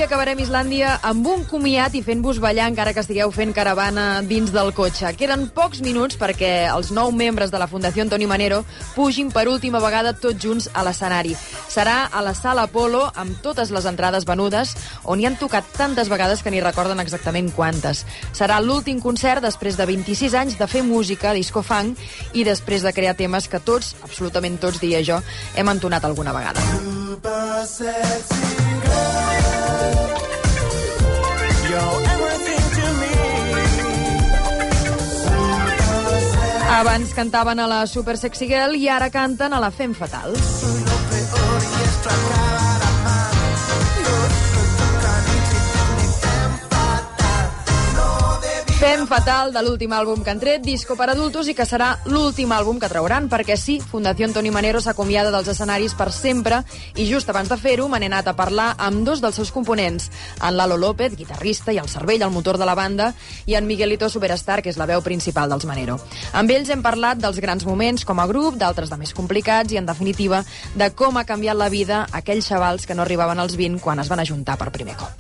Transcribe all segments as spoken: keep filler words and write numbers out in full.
acabarem Islàndia amb un comiat i fent-vos ballar encara que estigueu fent caravana dins del cotxe. Queden pocs minuts perquè els nou membres de la Fundació Antoni Manero pugin per última vegada tots junts a l'escenari. Serà a la Sala Apolo amb totes les entrades venudes, on hi han tocat tantes vegades que ni recorden exactament quantes. Serà l'últim concert després de vint-i-sis anys de fer música, disco funk, i després de crear temes que tots, absolutament tots, diria jo, hem entonat alguna vegada. Abans cantaven a la Super Sexy Girl i ara canten a la Femme Fatal. Femme Fatal, de l'últim àlbum que han tret, disco per adultos, i que serà l'últim àlbum que trauran, perquè sí, Fundació Antoni Manero s'acomiada dels escenaris per sempre, i just abans de fer-ho me n'he anat a parlar amb dos dels seus components, en Lalo López, guitarrista i el cervell, el motor de la banda, i en Miguelito Superstar, que és la veu principal dels Manero. Amb ells hem parlat dels grans moments com a grup, d'altres de més complicats, i en definitiva, de com ha canviat la vida aquells xavals que no arribaven als vint quan es van ajuntar per primer cop.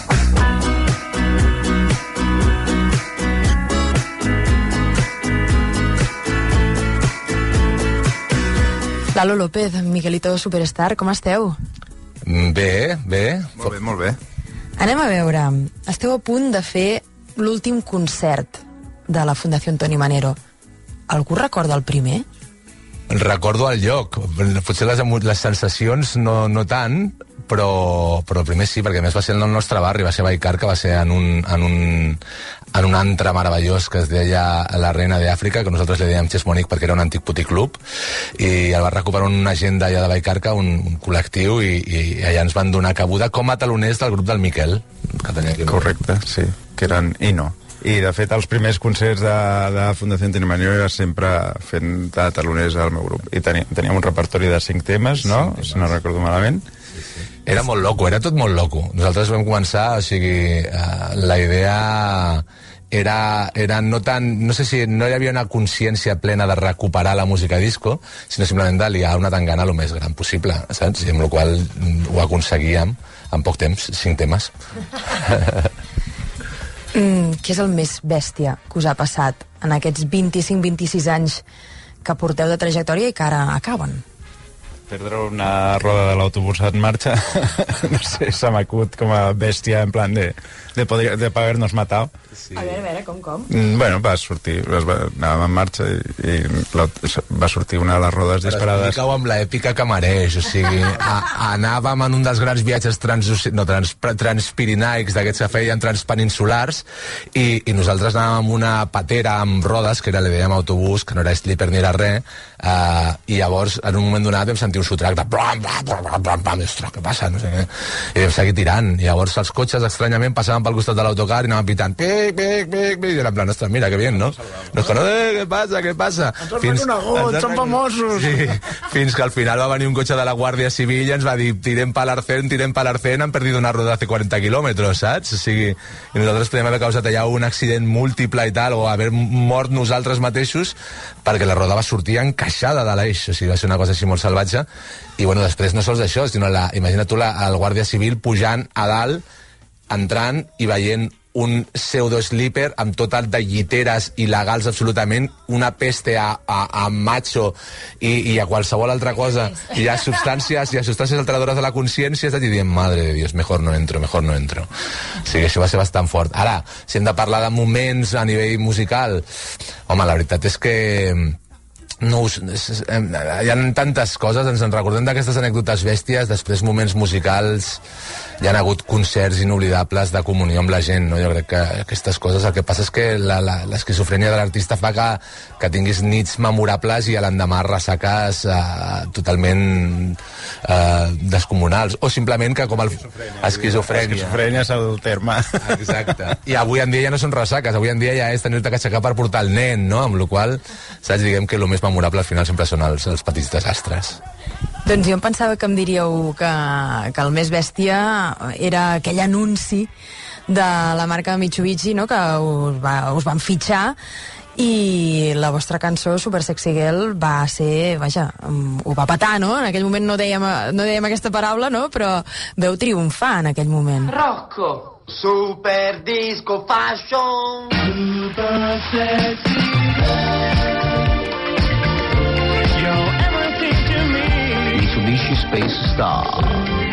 Lalo López, Miguelito Superstar, com esteu? Bé, bé. Molt bé, molt bé. Anem a veure, esteu a punt de fer l'últim concert de la Fundació Antoni Manero. Algú recorda el primer? Recordo el lloc. Potser les, les sensacions no, no tant, però, però el primer sí, perquè a més va ser en el nostre barri, va ser a Vallcarca, va ser en un, en un, en un antre meravellós que es deia La Reina de Àfrica, que nosaltres li dèiem Chesmonic perquè era un antic puticlub, i el va recuperar una gent d'allà de Vallcarca, un, un col·lectiu, i, i allà ens van donar cabuda com a taloners del grup del Miquel, que tenia aquí. Correcte, sí, que eren Ino. I, de fet, els primers concerts de, de Fundació Antoni Manero era sempre fent de taloners al meu grup. I teníem, teníem un repertori de cinc temes, no? Cinc temes. Si no recordo malament. Sí, sí. Era molt loco, era tot molt loco. Nosaltres vam començar, o sigui, uh, la idea era, era no tant, no sé si no hi havia una consciència plena de recuperar la música disco, sinó simplement de liar una tangana el més gran possible, saps? I amb la qual ho aconseguíem en poc temps, cinc temes. Mm, què és el més bèstia que us ha passat en aquests vint-i-cinc vint-i-sis anys que porteu de trajectòria i que ara acaben? Perdre una roda de l'autobús en marxa, no sé, se m'acut com a bèstia en plan de, de, poder, de haver-nos matat. Sí. A veure, a veure, com, com? Mm, bueno, va sortir, va, anàvem en marxa i, i va sortir una de les rodes disparades. Però explica-ho amb l'èpica que mereix, o sigui, a, anàvem en un dels grans viatges trans, no, trans, transpirinaics d'aquests que feien transpeninsulars, i, i nosaltres anàvem amb una patera amb rodes, que era, li dèiem autobús, que no era slipper ni era res, uh, i llavors en un moment donat vam sentir un sotrac de blam, blam, blam, blam, blam, ostres, què passa? No sé què. I vam seguir tirant, i llavors els cotxes estranyament passaven pel costat de l'autocar i anaven pitant pic, pic, pic, pic, i era en plan, ostres, mira, que bien, no? No, que no, eh, què passa, què passa? Ens han reconegut, són famosos! Sí, fins que al final va venir un cotxe de la Guàrdia Civil i ens va dir, tirem per l'Arcén, tirem per l'Arcén, han perdut una roda hace quaranta kilòmetres, saps? O sigui, i nosaltres podem haver causat allà un accident múltiple i tal, o haver mort nosaltres mateixos, perquè la roda va sortir encaixada de l'eix, o sigui, va ser una cosa així molt salvatge. I bueno, després no sols això, sinó la, imagina't tu la, el guàrdia civil pujant a dalt, entrant i veient un pseudo-slipper amb tot el de lliteres il·legals absolutament, una peste a, a, a macho i, i a qualsevol altra cosa, i a substàncies i a substàncies alteradores de la consciència, i dient, madre de Dios, mejor no entro, mejor no entro. O sigui, això va ser bastant fort. Ara, si hem de parlar de moments a nivell musical, home, la veritat és que no us, és, eh, hi ha tantes coses, ens en recordem d'aquestes anècdotes bèsties, després moments musicals, hi ha hagut concerts inoblidables de comunió amb la gent, no? Jo crec que aquestes coses, el que passa és que l'esquizofrènia de l'artista fa que, que tinguis nits memorables i a l'endemà ressaques eh, totalment eh, descomunals, o simplement que com el... Esquizofrènia. Esquizofrènia és el terme. Exacte. I avui en dia ja no són ressaques, avui en dia ja és tenir-te que aixecar per portar el nen, no? Amb la qual cosa, saps, diguem que el més memorable al final sempre són els, els petits desastres. Doncs jo em pensava que em diríeu que, que el més bèstia era aquell anunci de la marca Mitsubishi, no?, que us, va, us van fitxar, I la vostra cançó, Super Sexy Girl, va ser, vaja, ho va petar, no? En aquell moment no dèiem, no dèiem aquesta paraula, no? Però veu triomfar en aquell moment. Rocco! Super Disco Fashion! Super Sexy You're everything to me Mitsubishi Space Star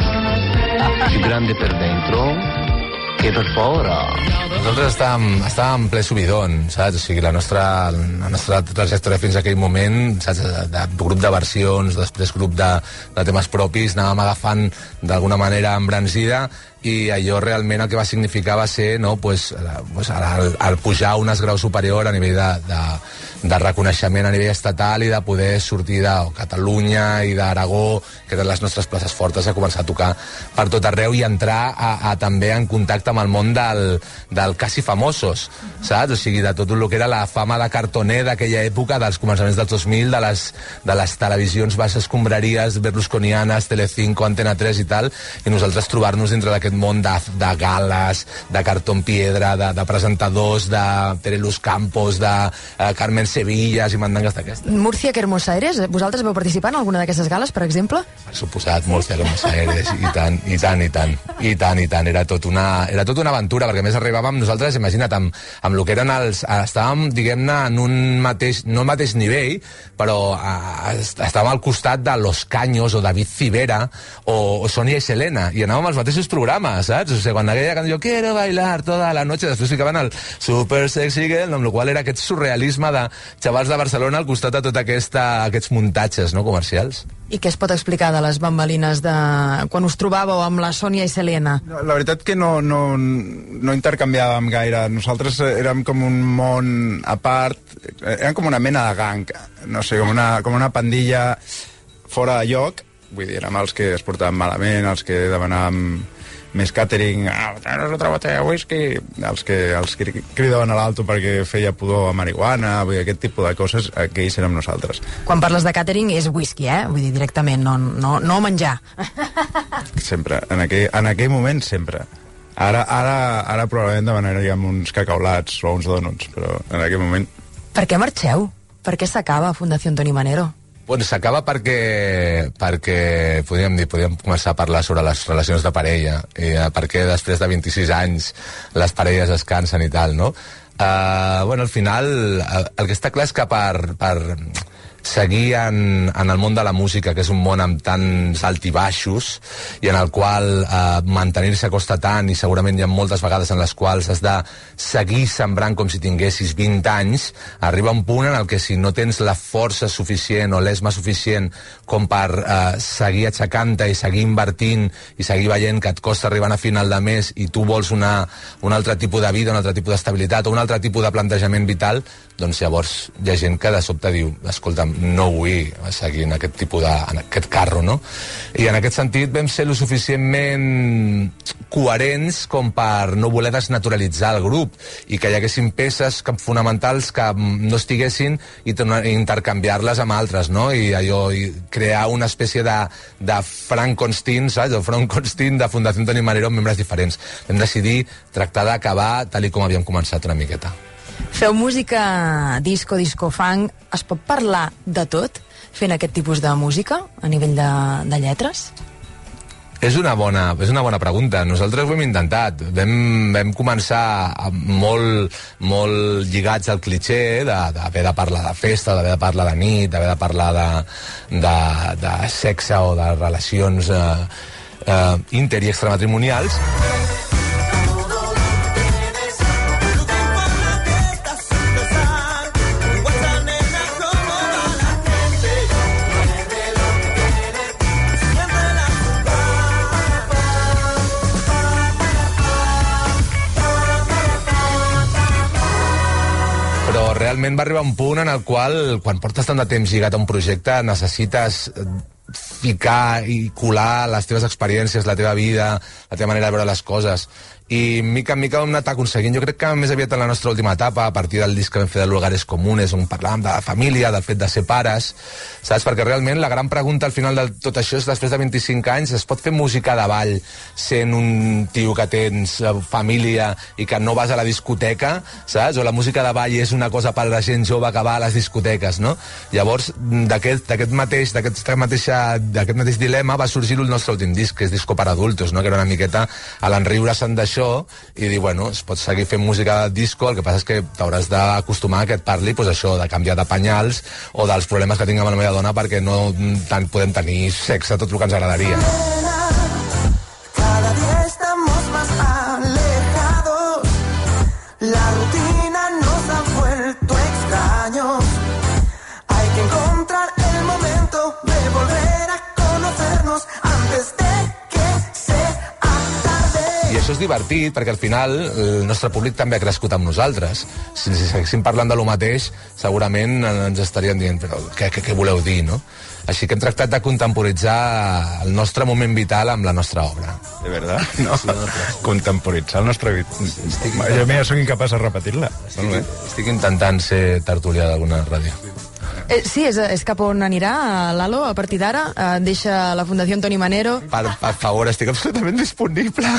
Più grande per dentro que per fora. Nosaltres estàvem, estàvem en ple subidon, saps? O sigui, la nostra, la nostra trajectòria fins a aquell moment, saps? De, de, de grup de versions, després grup de, de temes propis, anàvem agafant d'alguna manera embranzida, i allò realment el que va significar va ser, no, pues, pues, el, el pujar a un esgrau superior a nivell de, de, de reconeixement a nivell estatal i de poder sortir de Catalunya i d'Aragó, que eren les nostres places fortes, a començar a tocar per tot arreu i entrar a, a també en contacte amb el món del, del quasi famosos, saps? O sigui, de tot el que era la fama de cartoner d'aquella època, dels començaments dels dos mil, de les, de les televisions baixes escombraries berlusconianes, Telecinco, Antena tres i tal, i nosaltres trobar-nos dintre d'aquest món de, de gales, de cartón piedra, de, de presentadors, de Terelus Campos, de uh, Carmen Sevillas i mandangues d'aquestes. Múrcia, que Hermosa Eres, vosaltres veu participar en alguna d'aquestes gales, per exemple? Per suposat, Múrcia, que Hermosa Eres, i tant, i tant, i tant, i tant, i tant, era tot una, era tot una aventura, perquè a més arribàvem nosaltres, imagina't, amb, amb el que eren els... Estàvem, diguem-ne, en un mateix, no el mateix nivell, però uh, estàvem al costat de Los Caños, o David Civera, o, o Sonia i Selena, i anàvem als mateixos programes, saps? O sigui, quan aquella cançó quiero bailar toda la noche, després ficaven el Super Sexy Girl, amb la qual era aquest surrealisme de xavals de Barcelona al costat de tot aquesta, aquests muntatges, no, comercials. I què es pot explicar de les bambalines de quan us trobàveu amb la Sònia i Selena? La veritat que no, no, no intercanviàvem gaire. Nosaltres érem com un món a part, érem com una mena de gang, no sé, com una, com una pandilla fora de lloc. Vull dir, érem els que es portaven malament, els que demanàvem més catering, ah, tens otra botella de whisky, els que, els que cridaven a l'alto perquè feia pudor a marihuana, vull dir, aquest tipus de coses, aquells érem nosaltres. Quan parles de catering és whisky, eh? Vull dir, directament, no, no, no menjar. Sempre, en aquell, en aquell moment sempre. Ara, ara, ara probablement demanaríem uns cacaulats o uns donuts, però en aquell moment... Per què marxeu? Per què s'acaba Fundació Toni Manero? Bueno, s'acaba perquè, perquè podríem dir, podríem començar a parlar sobre les relacions de parella i uh, perquè després de vint-i-sis anys les parelles es cansen i tal, no? Uh, bueno, al final, uh, el que està clar és que per, per seguir en, en el món de la música, que és un món amb tants altibaixos i en el qual eh, mantenir-se costa tant, i segurament hi ha moltes vegades en les quals has de seguir sembrant com si tinguessis vint anys, arriba un punt en el que si no tens la força suficient o l'esma suficient com per eh, seguir aixecant-te i seguir invertint i seguir veient que et costa arribar a final de mes i tu vols una, un altre tipus de vida, un altre tipus d'estabilitat o un altre tipus de plantejament vital, doncs llavors hi ha gent que de sobte diu, escolta, no vull seguir en aquest tipus de, en aquest carro, no? I en aquest sentit vam ser lo suficientment coherents com per no voler desnaturalitzar el grup i que hi haguessin peces fonamentals que no estiguessin i intercanviar-les amb altres, no? I allò, i crear una espècie de, de Frankenstein, saps? El Frankenstein de Fundació Toni Manero amb membres diferents. Vam decidir tractar d'acabar tal i com havíem començat una miqueta. Feu música disco, disco funk, es pot parlar de tot fent aquest tipus de música a nivell de, de lletres? És una bona, és una bona pregunta. Nosaltres ho hem intentat. Vam, vam començar molt, molt lligats al cliché d'haver de parlar de festa, d'haver de parlar de nit, d'haver de parlar de, de, de sexe o de relacions eh, eh, inter- i extramatrimonials. Realment va arribar un punt en el qual, quan portes tant de temps lligat a un projecte, necessites ficar i colar les teves experiències, la teva vida, la teva manera de veure les coses. i mica en mica ho hem anat aconseguint. Jo crec que més aviat en la nostra última etapa, a partir del disc que vam fer de Lugares Comunes, on parlàvem de la família, del fet de ser pares, saps? Perquè realment la gran pregunta al final de tot això és, després de vint-i-cinc anys, es pot fer música de ball sent un tio que tens família i que no vas a la discoteca, saps? O la música de ball és una cosa per a la gent jove que va a les discoteques, no? Llavors, d'aquest mateix, d'aquest mateix dilema va sorgir el nostre últim disc, que és Disco per Adultos, no? Que era una miqueta a l'enriure-se'n d'això i dir, bueno, es pot seguir fent música de disco, el que passa és que t'hauràs d'acostumar a que et parli, pues, això, de canviar de penyals o dels problemes que tinc amb la meva dona perquè no tant podem tenir sexe, tot el que ens agradaria. Cada día estamos más alejados, la rutina nos ha vuelto extraños, hay que encontrar el momento de volver a conocernos antes de que sea tarde. I això és divertit perquè al final el nostre públic també ha crescut amb nosaltres. Si, si seguéssim parlant de lo mateix, segurament ens estarien dient, però què, què, què voleu dir, no? Així que hem tractat de contemporitzar el nostre moment vital amb la nostra obra. De verdad? No, sí, no, contemporitzar el nostre vital. Jo ja soc incapaç de repetir-la. Estic, estic intentant ser tertulià d'alguna ràdio. Eh, sí, és, és cap on anirà Lalo a partir d'ara. Eh, deixa la Fundació Toni Manero. Per, per favor, estic absolutament disponible.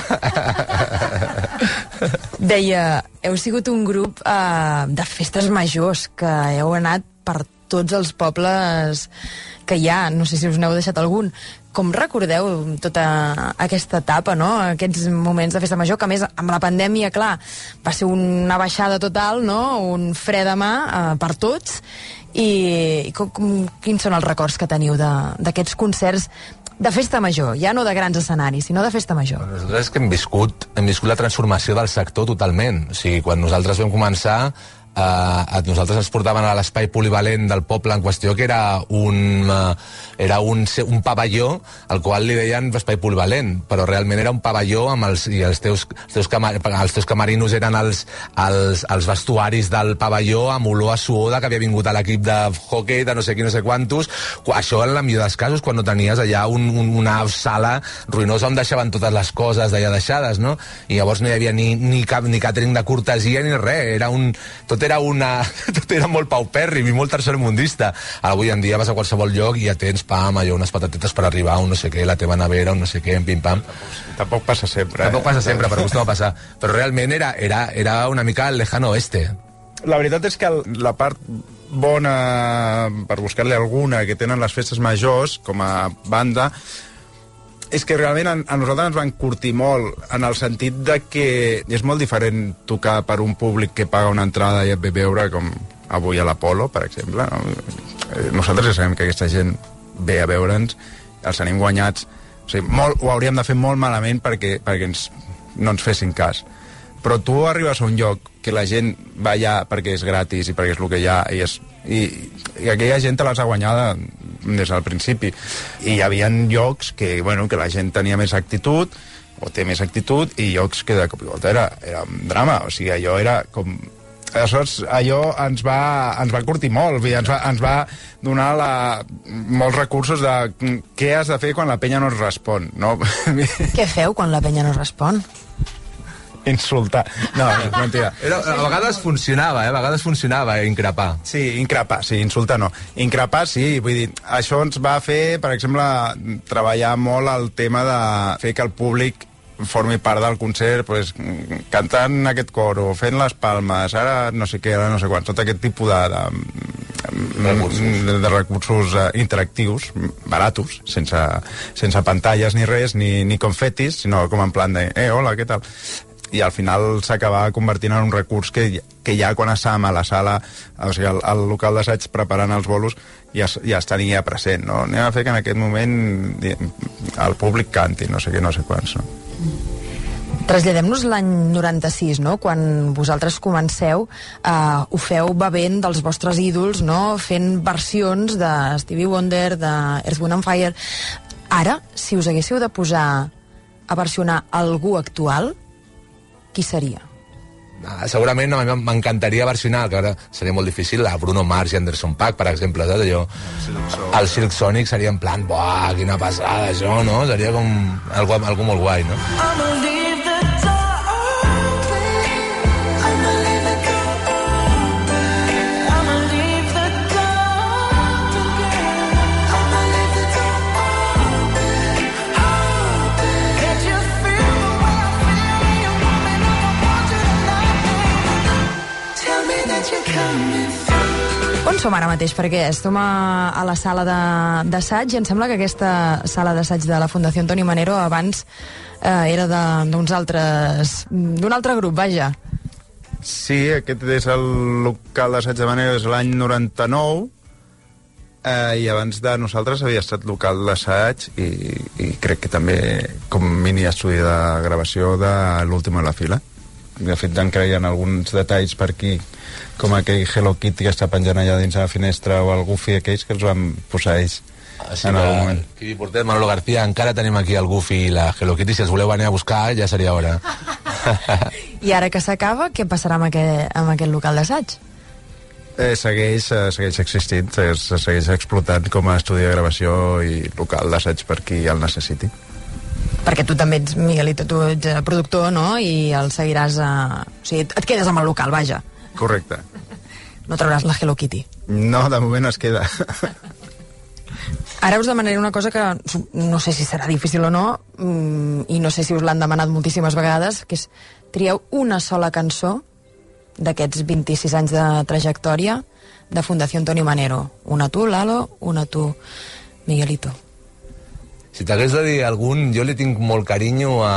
Deia, heu sigut un grup eh, de festes majors, que heu anat per tots els pobles que hi ha, no sé si us n'heu deixat algun. Com recordeu tota aquesta etapa, no? Aquests moments de festa major, que a més amb la pandèmia, clar, va ser una baixada total, no? Un fre de mà eh, per tots. I, i com, com, quins són els records que teniu d'aquests concerts de festa major, ja no de grans escenaris, sinó de festa major? Bueno, nosaltres és que hem viscut, hem viscut la transformació del sector totalment. O sigui, quan nosaltres vam començar, Uh, a nosaltres ens portaven a l'espai polivalent del poble en qüestió, que era un uh, era un, un pavelló al qual li deien espai polivalent, però realment era un pavelló amb els, i els teus, els teus, camar, els teus camarinos eren els, els, els vestuaris del pavelló amb olor a suor que havia vingut a l'equip de hockey de no sé qui, no sé quantos. Això en la millor dels casos, quan no tenies allà un, un, una sala ruïnosa on deixaven totes les coses d'allà deixades, no? I llavors no hi havia ni, ni, cap, ni catering de cortesia ni res, era un... Tot era una... tot era molt paupèrrim i molt tercermundista. Avui en dia vas a qualsevol lloc i ja tens, pam, allò, unes patatetes per arribar, un no sé què, la teva nevera, un no sé què, en pim-pam. Tampoc passa sempre, eh? Tampoc passa sempre, però acostuma a passar. Però realment era, era, era una mica el lejano oeste. La veritat és que la part bona, per buscar-li alguna, que tenen les festes majors, com a banda, és que realment a, a nosaltres ens van curtir molt, en el sentit de que és molt diferent tocar per un públic que paga una entrada i et ve veure, com avui a l'Apolo, per exemple. No? Nosaltres ja sabem que aquesta gent ve a veure'ns, els tenim guanyats. O sigui, molt, ho hauríem de fer molt malament perquè, perquè ens, no ens fessin cas. Però tu arribes a un lloc que la gent va allà perquè és gratis i perquè és el que hi ha, i, és, i, i aquella gent te les ha guanyada des del principi. I hi havia llocs que, bueno, que la gent tenia més actitud, o té més actitud, i llocs que de cop i volta era, era un drama. O sigui, allò era com... Aleshores, allò ens va, ens va curtir molt, ens va, ens va donar la, molts recursos de què has de fer quan la penya no es respon, no? Què feu quan la penya no es respon? Insultar. No, no, mentida. Era, a vegades funcionava, eh? A vegades funcionava, eh? Increpar. Sí, increpar, sí, insultar no. Increpar, sí, vull dir, això ens va fer, per exemple, treballar molt el tema de fer que el públic formi part del concert, pues, cantant aquest coro, fent les palmes, ara no sé què, ara no sé quants, tot aquest tipus de, de, recursos. de, de recursos uh, interactius, baratos, sense, sense pantalles ni res, ni, ni confetis, sinó com en plan de, eh, hola, què tal? I al final s'acaba convertint en un recurs que, que ja quan estàvem a la sala, o sigui, al, al local d'assaig preparant els bolos, ja, ja es tenia present, no? Anem a fer que en aquest moment el públic canti, no sé què, no sé quants, no? Traslladem-nos l'any noranta-sis, no? Quan vosaltres comenceu, eh, ho feu bevent dels vostres ídols, no? Fent versions de Stevie Wonder, de Earth, Wind and Fire. Ara, si us haguéssiu de posar a versionar algú actual, qui seria? Ah, segurament a mi m'encantaria versionar, que ara seria molt difícil, a Bruno Mars i Anderson .Paak, per exemple, saps? Allò, el Silk Sonic seria en plan, buah, quina passada, això, no? Seria com algú, algú molt guai, no? On som ara mateix? Perquè estem a, a la sala d'assaig i em sembla que aquesta sala d'assaig de la Fundació Toni Manero abans eh, era d'uns altres... d'un altre grup, vaja. Sí, aquest és el local d'assaig de Manero des de l'any noranta-nou eh, i abans de nosaltres havia estat local d'assaig i, i crec que també com mini estudi de gravació de l'última a la fila. De fet, encara hi ha alguns detalls per aquí, com aquell Hello Kitty que està penjant allà dins de la finestra o el Goofy aquells que els van posar ells Així en algun moment. Quibi Portet, Manolo García, encara tenim aquí el Goofy i la Hello Kitty. Si els voleu venir a buscar, ja seria hora. I ara que s'acaba, què passarà amb aquest, amb aquest local d'assaig? Eh, segueix, eh, segueix existint, segueix, segueix explotant com a estudi de gravació i local d'assaig per qui el necessiti. Perquè tu també ets, Miguelito, tu ets eh, productor, no? I el seguiràs... Eh... O sigui, et quedes amb el local, vaja. Correcte. No trauràs la Hello Kitty. No, de moment es queda. Ara us demanaré una cosa que no sé si serà difícil o no, i no sé si us l'han demanat moltíssimes vegades, que és trieu una sola cançó d'aquests vint-i-sis anys de trajectòria de Fundació Toni Manero. Una tu, Lalo, una tu, Miguelito. Si t'hagués de dir algun, jo li tinc molt carinyo a...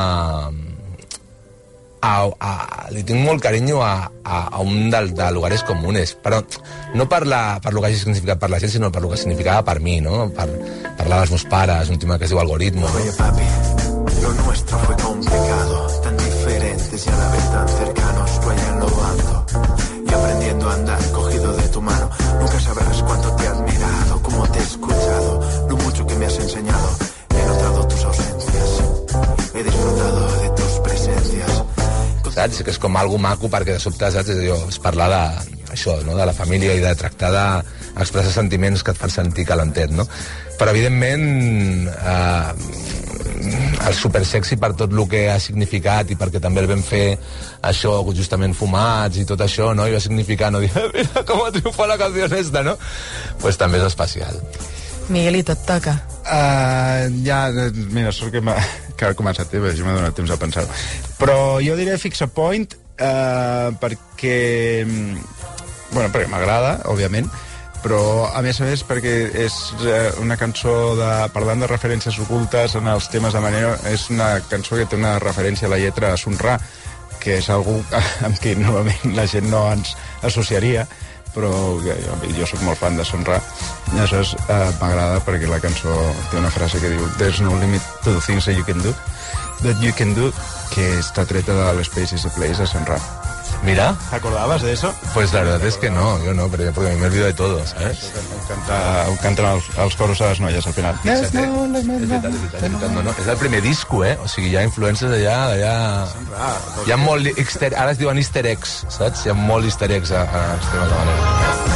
a, a li tinc molt carinyo a, a, a un de, de lugares comunes, però no per, la, per lo que hagi significat per la gent, sinó per lo que significava per mi, no? Per parlar dels meus pares, un tema que es diu Algoritmo. Oye, papi, lo nuestro fue complicado, tan diferentes y a la vez tan cercanos, tú allá en lo alto, y aprendiendo a andar cogido de tu mano. Nunca sabrás cuánto te he admirado, cómo te he escuchado, lo mucho que me has enseñado. He notado tus ausencias, he disfrutado de tus presencias. Saps? Que és com algo maco perquè de sobte, saps? És, allò, és parlar de, això, no? De la família i de tractar d'expressar sentiments que et fan sentir calentet, no? Però evidentment eh, el supersexy per tot el que ha significat i perquè també el vam fer això justament fumats i tot això, no? I va significar no dir, mira com ha triomfat la canció esta, no? Pues també és especial. Miguelito, et toca. Uh, ja, mira, sort que, que ha començat, eh? Jo m'he donat temps a pensar. Però jo diré Fix a Point uh, perquè... Bueno, perquè m'agrada, òbviament, però a més a més perquè és una cançó de, parlant de referències ocultes en els temes de Manero, és una cançó que té una referència a la lletra a Sun Ra, que és algú amb qui normalment la gent no ens associaria, però jo, jo soc molt fan de Sun Ra i aleshores eh, m'agrada perquè la cançó té una frase que diu "There's no limit to the things that you can do that you can do", que està treta de l'Space is a Place de Sun Ra. Mira. ¿Te acordabas de eso? Pues la verdad es que no, yo no, pero porque me olvido de todo, ¿sabes? Ho canta, ho canten els, els coros a les noies al final. Fixa't, eh? És veritat, és veritat, és veritat, no, no. És el primer disco, eh? O sigui, hi ha influències allà, allà... Hi ha molt easter... Ara es diuen easter eggs, saps? Hi ha molt easter eggs a, a els temes de Manero.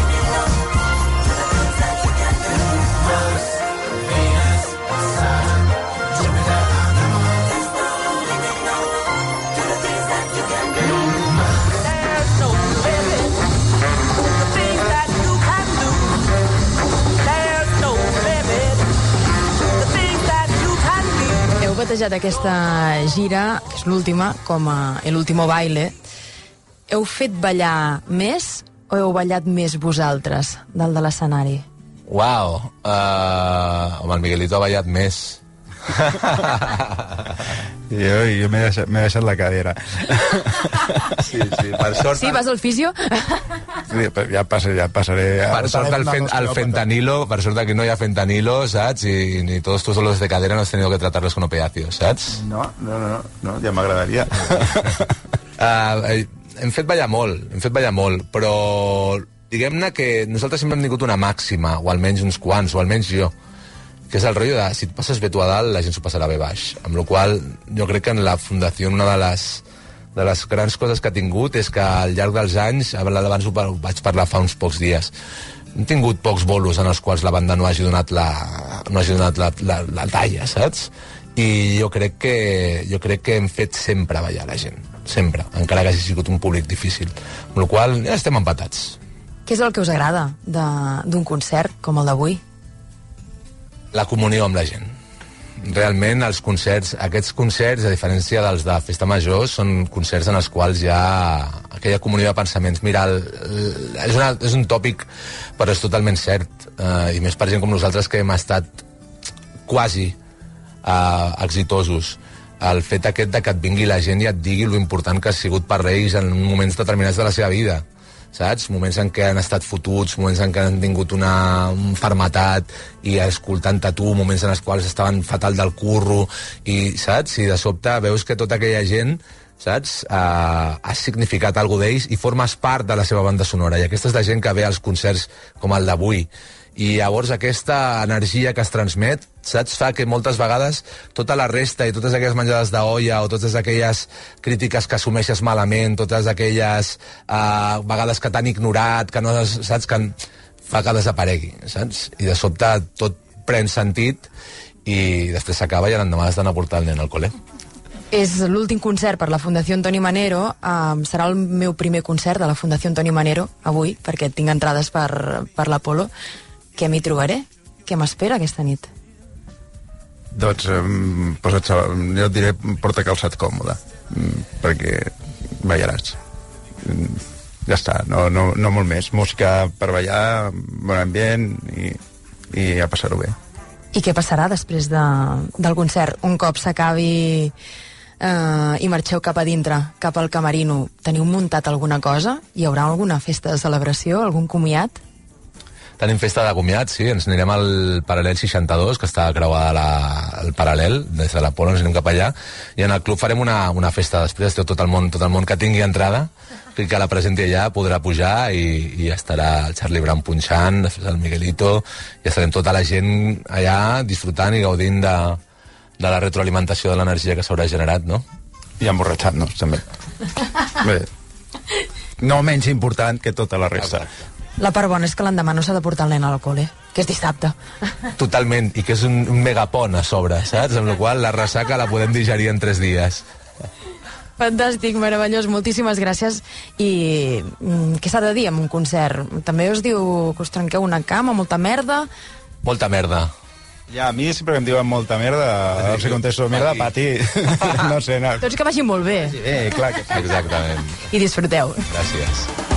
Batejat aquesta gira, que és l'última, com a El Último Baile. Heu fet ballar més o heu ballat més vosaltres, dalt de l'escenari? Uau! Uh, home, el Miguelito ha ballat més. jo jo m'he deixat, deixat la cadera. sí, sí, per sort... Sí, vas al fisio? Sí, ja, passaré, ja passaré... Per sort el, fen, el fentanilo, per sort aquí no hi ha fentanilo, saps? I ni tots tus dolors de cadera no has tenido que tratarlos con opiáceos, saps? No, no, no, no ja m'agradaria. uh, hem fet ballar molt, hem fet ballar molt, però diguem-ne que nosaltres sempre hem tingut una màxima, o almenys uns quants, o almenys jo, que és el rotllo de, si et passes bé tu a dalt, la gent s'ho passarà bé baix. Amb la qual jo crec que en la Fundació una de les, de les grans coses que ha tingut és que al llarg dels anys, abans ho vaig parlar fa uns pocs dies, hem tingut pocs bolos en els quals la banda no hagi donat la, no hagi donat la, la, la talla, saps? I jo crec que jo crec que hem fet sempre ballar la gent, sempre, encara que hagi sigut un públic difícil. Amb la qual ja estem empatats. Què és el que us agrada d'un concert com el d'avui? La comunió amb la gent. realment els concerts, aquests concerts, a diferència dels de Festa Major, són concerts en els quals hi ha aquella comunió de pensaments. Mira, el, el, és, una, és un tòpic, però és totalment cert, eh, i més per gent com nosaltres que hem estat quasi eh, exitosos. El fet aquest de que et vingui la gent i et digui lo important que ha sigut per ells en moments determinats de la seva vida, saps? Moments en què han estat fotuts, moments en què han tingut una malaltia i escoltant-te tu, moments en els quals estaven fatal del curro, i, saps? I de sobte veus que tota aquella gent, saps? Uh, has significat alguna d'ells i formes part de la seva banda sonora, i aquesta és la gent que ve als concerts com el d'avui. I llavors aquesta energia que es transmet, saps, fa que moltes vegades tota la resta i totes aquelles menjades d'olla o totes aquelles crítiques que assumeixes malament, totes aquelles uh, vegades que t'han ignorat, que no saps, que fa que desaparegui, saps? I de sobte tot pren sentit i després s'acaba i l'endemà has d'anar a portar el nen al col·le. És l'últim concert per la Fundació Antoni Manero. Um, serà el meu primer concert de la Fundació Antoni Manero avui, perquè tinc entrades per, per l'Apolo. Què m'hi trobaré? Què m'espera aquesta nit? Doncs, um, posa't, jo et diré, porta calçat còmode, um, perquè ballaràs. Um, ja està, no, no, no molt més. Música per ballar, bon ambient i, i a passar-ho bé. I què passarà després de, del concert? Un cop s'acabi eh, i marxeu cap a dintre, cap al camerino, teniu muntat alguna cosa? Hi haurà alguna festa de celebració, algun comiat? Tenim festa de comiat, sí, ens anirem al Paral·lel seixanta-dos, que està creuada la, el Paral·lel, des de l'Apolo ens anem cap allà, i en el club farem una, una festa després, tot el món, tot el món que tingui entrada, que la presenti allà, podrà pujar i, i estarà el Charlie Brown punxant, després el Miguelito, i estarem tota la gent allà disfrutant i gaudint de, de la retroalimentació de l'energia que s'haurà generat, no? I emborratxant-nos, també. Bé, no menys important que tota la resta. La part bona és que l'endemà no s'ha de portar el nen al col·le, que és dissabte. Totalment, i que és un, un megapont a sobre, saps? Amb la qual la ressaca la podem digerir en tres dies. Fantàstic, meravellós, moltíssimes gràcies. I mm, què s'ha de dir en un concert? També us diu que us trenqueu una cama, molta merda? Molta merda. Ja, a mi sempre que em diuen molta merda, els hi contesto, merda, pati. No sé, no. Tots que vagi molt bé. Eh, clar que sí. Exactament. I disfruteu. Gràcies.